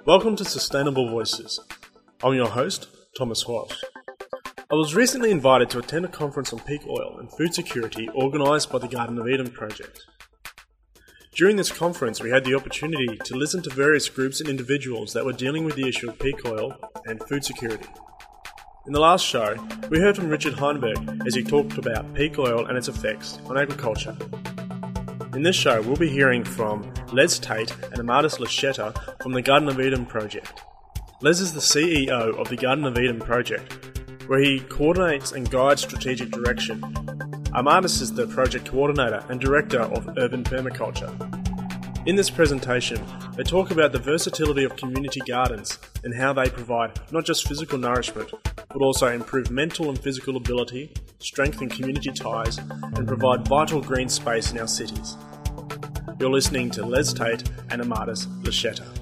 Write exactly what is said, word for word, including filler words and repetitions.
Welcome to Sustainable Voices. I'm your host, Thomas Walsh. I was recently invited to attend a conference on peak oil and food security organised by the Garden of Eden project. During this conference, we had the opportunity to listen to various groups and individuals that were dealing with the issue of peak oil and food security. In the last show, we heard from Richard Heinberg as he talked about peak oil and its effects on agriculture. In this show, we'll be hearing from Les Tate and Amadis Lasheta from the Garden of Eden project. Les is the C E O of the Garden of Eden project, where he coordinates and guides strategic direction. Amadis is the project coordinator and director of urban permaculture. In this presentation, they talk about the versatility of community gardens and how they provide not just physical nourishment, but also improve mental and physical ability, strengthen community ties, and provide vital green space in our cities. You're listening to Les Tate and Amadis Lasheta.